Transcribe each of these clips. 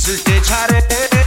있을 때 잘해.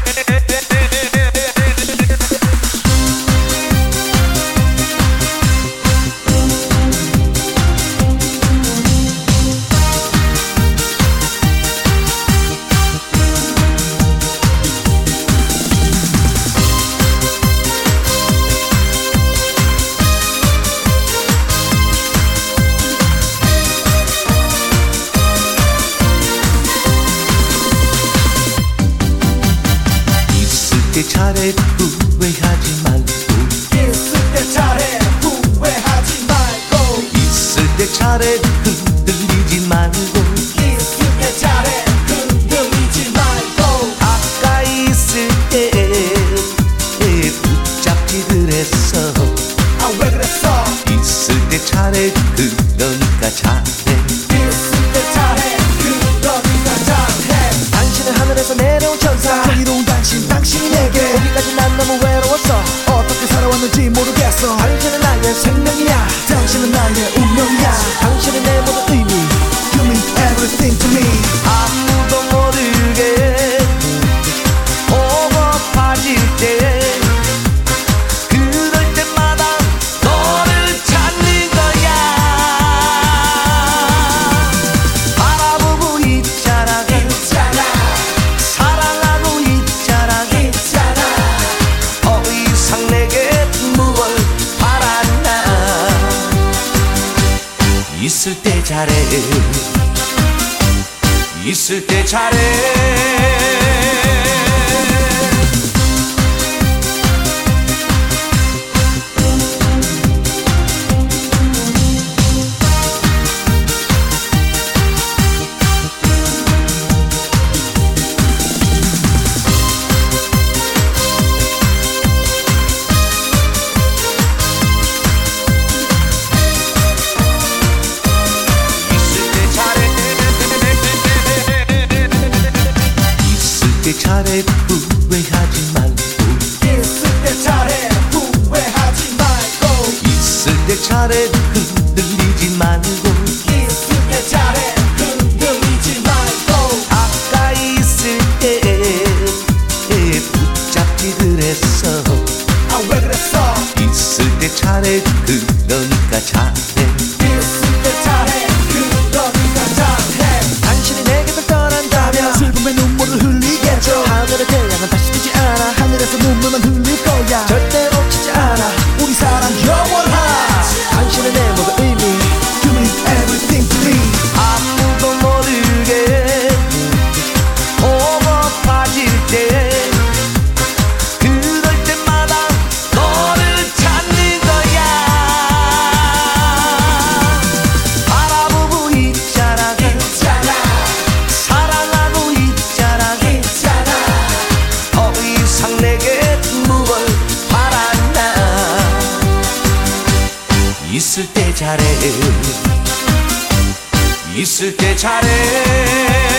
잘해 후회하지 말고 있을 때 잘해 후회하지 말고 있을 때 잘해 흔들리지 말고 있을 때 잘해 흔들리지 말고 아까 있을 때 붙잡지 그랬어. 아 왜 그랬어. 있을 때 잘해 그러니까 잘해. 있을 때 잘해 그러니까 잘해. 당신은 하늘에서 내려온 천사 정의로운 당신이 내게 여기까지 난 너무 외로웠어. 어떻게 살아왔는지 모르겠어. 당신은 나의 생명이야. 당신은 나의 운명이야. 당신은 내 모든 의미. You mean everything to me. 아무도 모르게 오고 빠질 때 그럴 때마다 너를 찾는 거야. 바라보고 있잖아. 사랑하고 있잖아. 더 이상 내게 무얼 바랐나. 있을 때 잘해. 있을 때 잘해. 잘해 후회하지 말고 있을 때 잘해 후회하지 말고 있을 때 잘해 흔들리지 말고 있을 때 잘해 흔들리지 말고 아까 있을 때 붙잡지 그랬어. 아 왜 그랬어. 있을 때 잘해 그러니까 잘해. 있을 때 잘해 그러니까 잘해. 당신이 내게서 떠난다면 슬픔의 눈물을 흘리겠죠. 하늘의 태양은 다시 뜨지 않아. 하늘에서 눈물만 흘릴 거야. 절대 놓치지 않아. 우리 사랑 영원하. 당신은 내 모든 의미. You mean everything to me. 아무도 모르게 오고 빠질 때 그럴 때마다 너를 찾는 거야. 바라보고 있잖아. 사랑하고 있잖아. 더 이상 내게 무얼 바란다. 있을 때 잘해. 있을 때 잘해.